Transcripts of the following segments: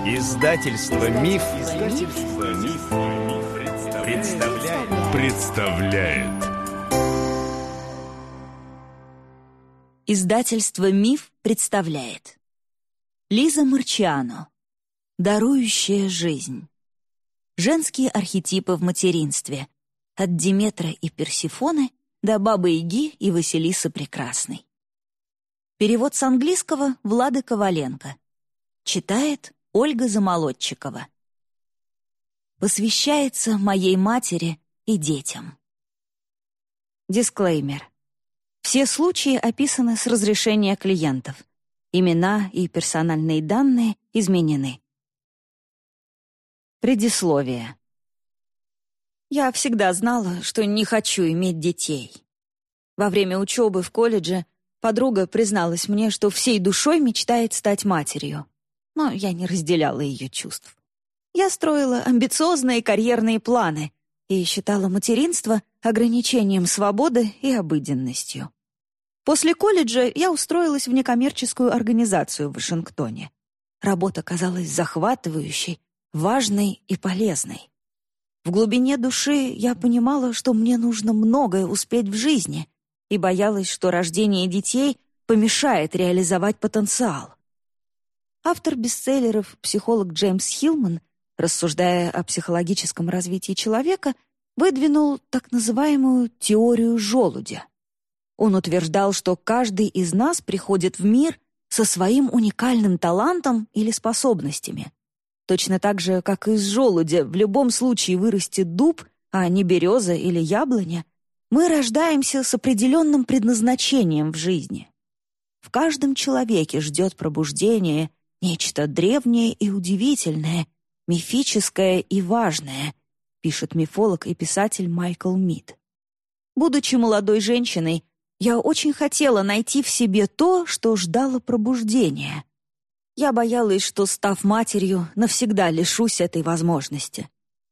Издательство Миф, представляет. Издательство Миф представляет. Лиза Марчиано. Дарующая жизнь. Женские архетипы в материнстве. От Диметра и Персефоны до Бабы-Яги и Василисы Прекрасной. Перевод с английского Влады Коваленко. Читает Ольга Замолодчикова. Посвящается моей матери и детям. Дисклеймер. Все случаи описаны с разрешения клиентов. Имена и персональные данные изменены. Предисловие. Я всегда знала, что не хочу иметь детей. Во время учебы в колледже подруга призналась мне, что всей душой мечтает стать матерью, но я не разделяла ее чувств. Я строила амбициозные карьерные планы и считала материнство ограничением свободы и обыденностью. После колледжа я устроилась в некоммерческую организацию в Вашингтоне. Работа казалась захватывающей, важной и полезной. В глубине души я понимала, что мне нужно многое успеть в жизни, и боялась, что рождение детей помешает реализовать потенциал. Автор бестселлеров, психолог Джеймс Хиллман, рассуждая о психологическом развитии человека, выдвинул так называемую теорию желудя. Он утверждал, что каждый из нас приходит в мир со своим уникальным талантом или способностями. Точно так же, как из желудя в любом случае вырастет дуб, а не береза или яблоня, мы рождаемся с определенным предназначением в жизни. В каждом человеке ждет пробуждение нечто древнее и удивительное, мифическое и важное, пишет мифолог и писатель Майкл Мид. Будучи молодой женщиной, я очень хотела найти в себе то, что ждало пробуждения. Я боялась, что, став матерью, навсегда лишусь этой возможности.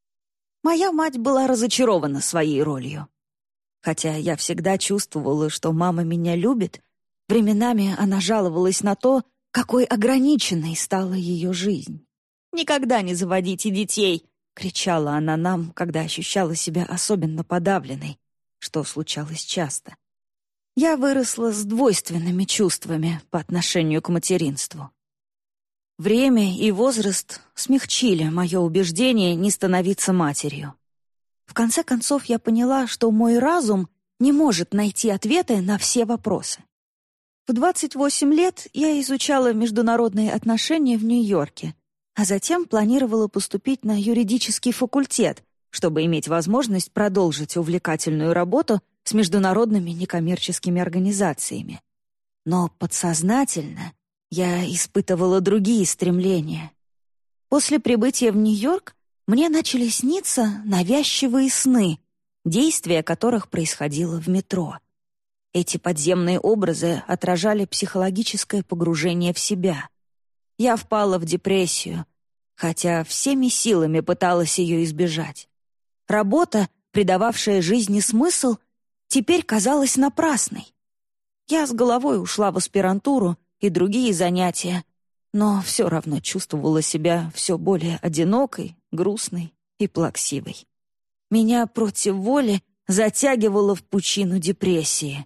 Моя мать была разочарована своей ролью. Хотя я всегда чувствовала, что мама меня любит, временами она жаловалась на то, какой ограниченной стала ее жизнь. «Никогда не заводите детей!» — кричала она нам, когда ощущала себя особенно подавленной, что случалось часто. Я выросла с двойственными чувствами по отношению к материнству. Время и возраст смягчили мое убеждение не становиться матерью. В конце концов, я поняла, что мой разум не может найти ответы на все вопросы. В 28 лет я изучала международные отношения в Нью-Йорке, а затем планировала поступить на юридический факультет, чтобы иметь возможность продолжить увлекательную работу с международными некоммерческими организациями. Но подсознательно я испытывала другие стремления. После прибытия в Нью-Йорк мне начали сниться навязчивые сны, действие которых происходило в метро. Эти подземные образы отражали психологическое погружение в себя. Я впала в депрессию, хотя всеми силами пыталась ее избежать. Работа, придававшая жизни смысл, теперь казалась напрасной. Я с головой ушла в аспирантуру и другие занятия, но все равно чувствовала себя все более одинокой, грустной и плаксивой. Меня против воли затягивало в пучину депрессии.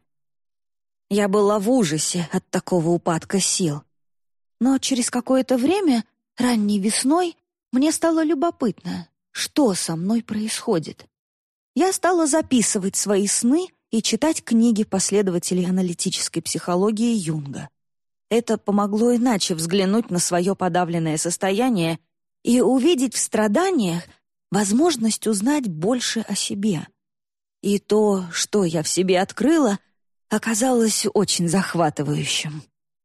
Я была в ужасе от такого упадка сил. Но через какое-то время, ранней весной, мне стало любопытно, что со мной происходит. Я стала записывать свои сны и читать книги последователей аналитической психологии Юнга. Это помогло иначе взглянуть на свое подавленное состояние и увидеть в страданиях возможность узнать больше о себе. И то, что я в себе открыла, оказалось очень захватывающим.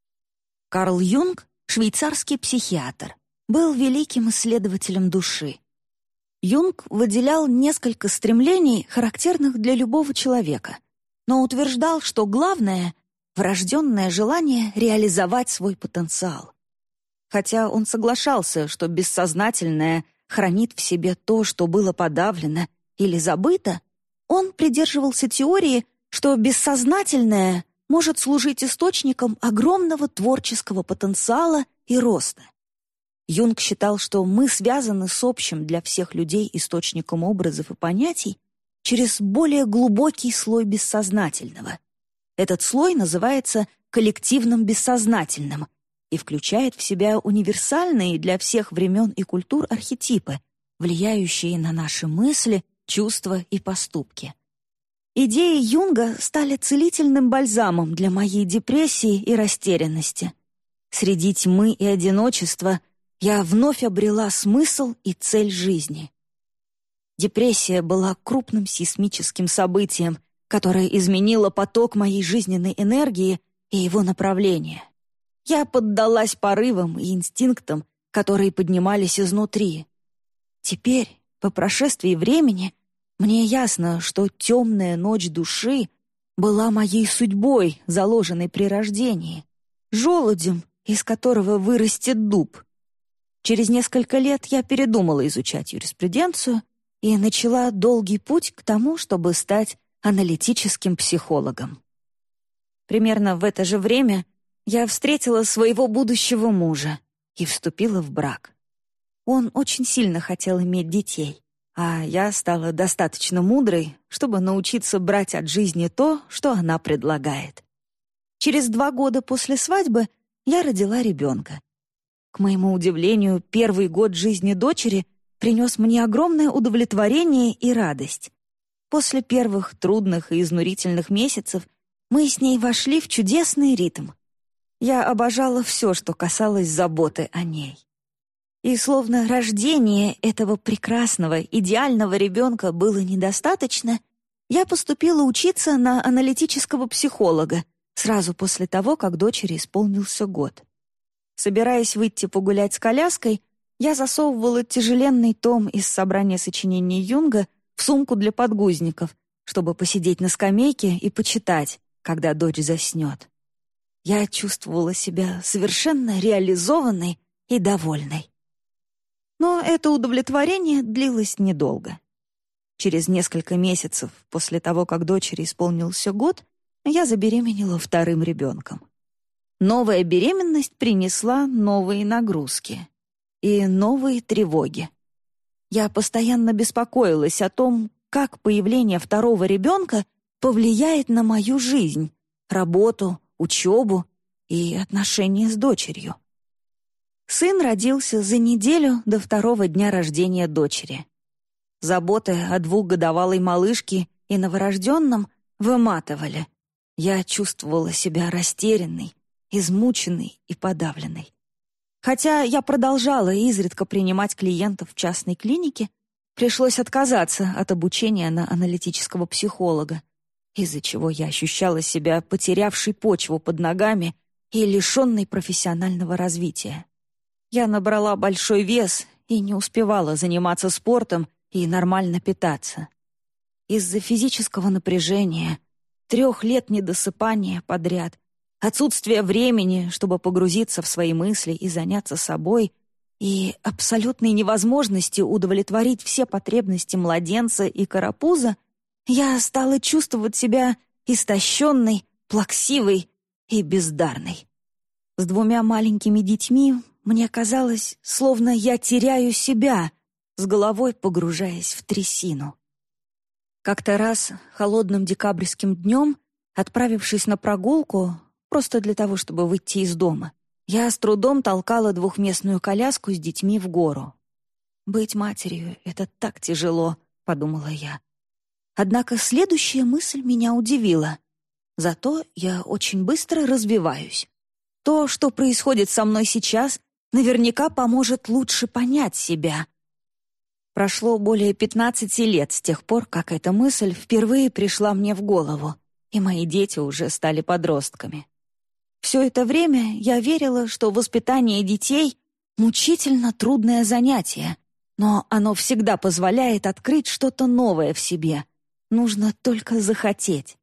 Карл Юнг, швейцарский психиатр, был великим исследователем души. Юнг выделял несколько стремлений, характерных для любого человека, но утверждал, что главное — врожденное желание реализовать свой потенциал. Хотя он соглашался, что бессознательное хранит в себе то, что было подавлено или забыто, он придерживался теории, что бессознательное может служить источником огромного творческого потенциала и роста. Юнг считал, что мы связаны с общим для всех людей источником образов и понятий через более глубокий слой бессознательного. Этот слой называется коллективным бессознательным и включает в себя универсальные для всех времен и культур архетипы, влияющие на наши мысли, чувства и поступки. Идеи Юнга стали целительным бальзамом для моей депрессии и растерянности. Среди тьмы и одиночества я вновь обрела смысл и цель жизни. Депрессия была крупным сейсмическим событием, которое изменило поток моей жизненной энергии и его направление. Я поддалась порывам и инстинктам, которые поднимались изнутри. Теперь, по прошествии времени, мне ясно, что темная ночь души была моей судьбой, заложенной при рождении, желудем, из которого вырастет дуб. Через несколько лет я передумала изучать юриспруденцию и начала долгий путь к тому, чтобы стать аналитическим психологом. Примерно в это же время я встретила своего будущего мужа и вступила в брак. Он очень сильно хотел иметь детей, а я стала достаточно мудрой, чтобы научиться брать от жизни то, что она предлагает. Через 2 года после свадьбы я родила ребенка. К моему удивлению, первый год жизни дочери принес мне огромное удовлетворение и радость. После первых трудных и изнурительных месяцев мы с ней вошли в чудесный ритм. Я обожала все, что касалось заботы о ней. И словно рождение этого прекрасного, идеального ребенка было недостаточно, я поступила учиться на аналитического психолога сразу после того, как дочери исполнился год. Собираясь выйти погулять с коляской, я засовывала тяжеленный том из собрания сочинений Юнга в сумку для подгузников, чтобы посидеть на скамейке и почитать, когда дочь заснет. Я чувствовала себя совершенно реализованной и довольной. Но это удовлетворение длилось недолго. Через несколько месяцев после того, как дочери исполнился год, я забеременела 2-м ребенком. Новая беременность принесла новые нагрузки и новые тревоги. Я постоянно беспокоилась о том, как появление 2-го ребенка повлияет на мою жизнь, работу, учебу и отношения с дочерью. Сын родился за неделю до 2-го дня рождения дочери. Заботы о 2-годовалой малышке и новорожденном выматывали. Я чувствовала себя растерянной, измученной и подавленной. Хотя я продолжала изредка принимать клиентов в частной клинике, пришлось отказаться от обучения на аналитического психолога, из-за чего я ощущала себя потерявшей почву под ногами и лишенной профессионального развития. Я набрала большой вес и не успевала заниматься спортом и нормально питаться. Из-за физического напряжения, 3 лет недосыпания подряд, отсутствия времени, чтобы погрузиться в свои мысли и заняться собой, и абсолютной невозможности удовлетворить все потребности младенца и карапуза, я стала чувствовать себя истощенной, плаксивой и бездарной. С 2 маленькими детьми мне казалось, словно я теряю себя, с головой погружаясь в трясину. Как-то раз холодным декабрьским днем, отправившись на прогулку, просто для того, чтобы выйти из дома, я с трудом толкала 2-местную коляску с детьми в гору. «Быть матерью — это так тяжело», — подумала я. Однако следующая мысль меня удивила. Зато я очень быстро развиваюсь. То, что происходит со мной сейчас, наверняка поможет лучше понять себя. Прошло более 15 лет с тех пор, как эта мысль впервые пришла мне в голову, и мои дети уже стали подростками. Все это время я верила, что воспитание детей — мучительно трудное занятие, но оно всегда позволяет открыть что-то новое в себе. Нужно только захотеть.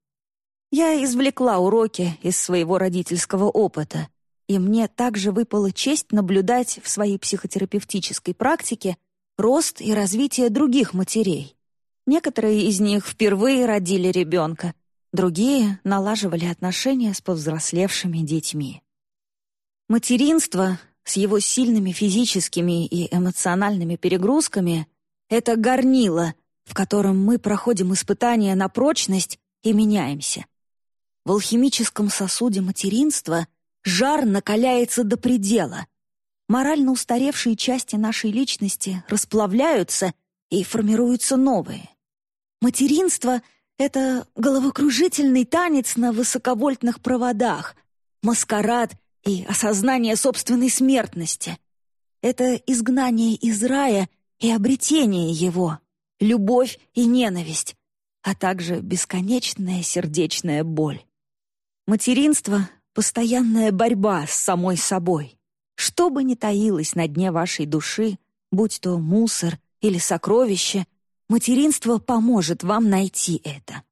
Я извлекла уроки из своего родительского опыта, и мне также выпала честь наблюдать в своей психотерапевтической практике рост и развитие других матерей. Некоторые из них впервые родили ребенка, другие налаживали отношения с повзрослевшими детьми. Материнство с его сильными физическими и эмоциональными перегрузками — это горнило, в котором мы проходим испытания на прочность и меняемся. В алхимическом сосуде материнства жар накаляется до предела. Морально устаревшие части нашей личности расплавляются и формируются новые. Материнство — это головокружительный танец на высоковольтных проводах, маскарад и осознание собственной смертности. Это изгнание из рая и обретение его, любовь и ненависть, а также бесконечная сердечная боль. Материнство — постоянная борьба с самой собой. Что бы ни таилось на дне вашей души, будь то мусор или сокровище, материнство поможет вам найти это.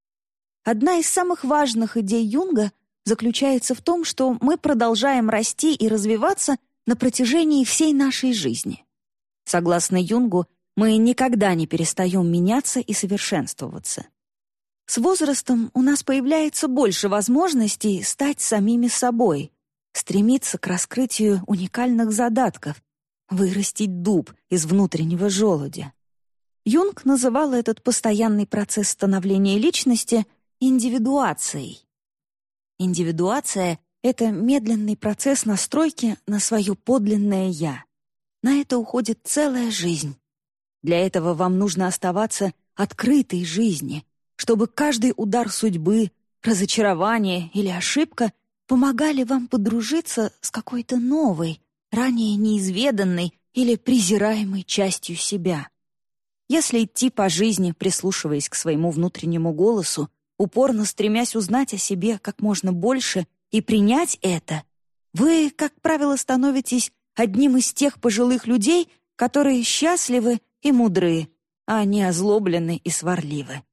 Одна из самых важных идей Юнга заключается в том, что мы продолжаем расти и развиваться на протяжении всей нашей жизни. Согласно Юнгу, мы никогда не перестаем меняться и совершенствоваться. С возрастом у нас появляется больше возможностей стать самими собой, стремиться к раскрытию уникальных задатков, вырастить дуб из внутреннего желудя. Юнг называл этот постоянный процесс становления личности индивидуацией. Индивидуация — это медленный процесс настройки на свое подлинное «я». На это уходит целая жизнь. Для этого вам нужно оставаться открытой жизни, чтобы каждый удар судьбы, разочарование или ошибка помогали вам подружиться с какой-то новой, ранее неизведанной или презираемой частью себя. Если идти по жизни, прислушиваясь к своему внутреннему голосу, упорно стремясь узнать о себе как можно больше и принять это, вы, как правило, становитесь одним из тех пожилых людей, которые счастливы и мудры, а не озлоблены и сварливы.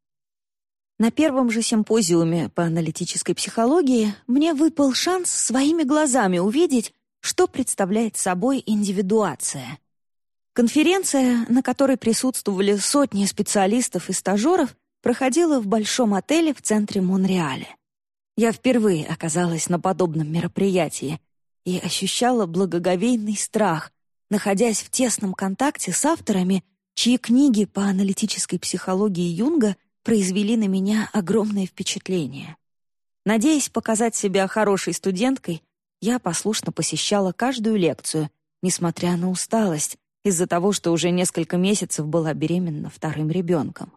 На первом же симпозиуме по аналитической психологии мне выпал шанс своими глазами увидеть, что представляет собой индивидуация. Конференция, на которой присутствовали сотни специалистов и стажеров, проходила в большом отеле в центре Монреаля. Я впервые оказалась на подобном мероприятии и ощущала благоговейный страх, находясь в тесном контакте с авторами, чьи книги по аналитической психологии Юнга произвели на меня огромное впечатление. Надеясь показать себя хорошей студенткой, я послушно посещала каждую лекцию, несмотря на усталость, из-за того, что уже несколько месяцев была беременна вторым ребенком.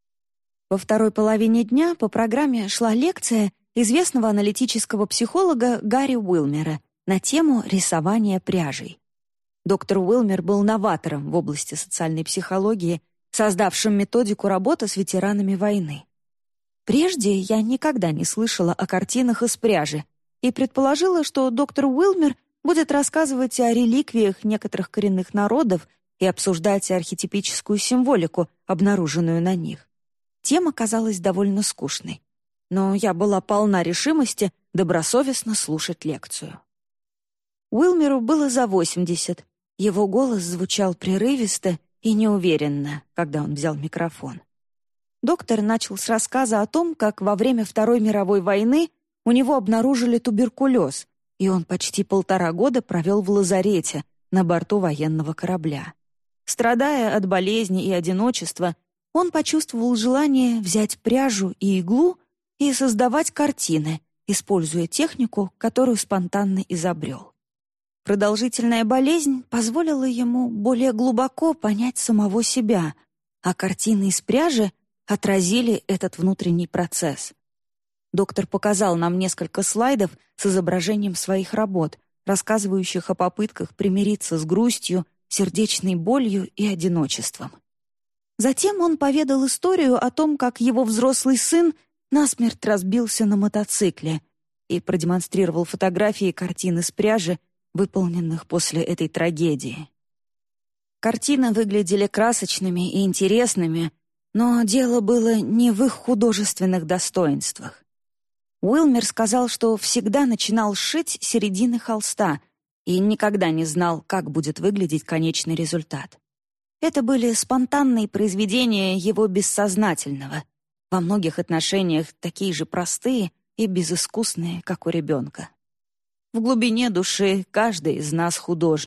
Во второй половине дня по программе шла лекция известного аналитического психолога Гарри Уилмера на тему рисования пряжей. Доктор Уилмер был новатором в области социальной психологии, создавшим методику работы с ветеранами войны. Прежде я никогда не слышала о картинах из пряжи и предположила, что доктор Уилмер будет рассказывать о реликвиях некоторых коренных народов и обсуждать архетипическую символику, обнаруженную на них. Тема казалась довольно скучной, но я была полна решимости добросовестно слушать лекцию. Уилмеру было за 80. Его голос звучал прерывисто и неуверенно, когда он взял микрофон. Доктор начал с рассказа о том, как во время Второй мировой войны у него обнаружили туберкулез, и он почти 1,5 года провел в лазарете на борту военного корабля. Страдая от болезни и одиночества, он почувствовал желание взять пряжу и иглу и создавать картины, используя технику, которую спонтанно изобрел. Продолжительная болезнь позволила ему более глубоко понять самого себя, а картины из пряжи отразили этот внутренний процесс. Доктор показал нам несколько слайдов с изображением своих работ, рассказывающих о попытках примириться с грустью, сердечной болью и одиночеством. Затем он поведал историю о том, как его взрослый сын насмерть разбился на мотоцикле и продемонстрировал фотографии картин из пряжи, выполненных после этой трагедии. Картины выглядели красочными и интересными, но дело было не в их художественных достоинствах. Уилмер сказал, что всегда начинал шить с середины холста и никогда не знал, как будет выглядеть конечный результат. Это были спонтанные произведения его бессознательного, во многих отношениях такие же простые и безыскусные, как у ребенка. В глубине души каждый из нас художник.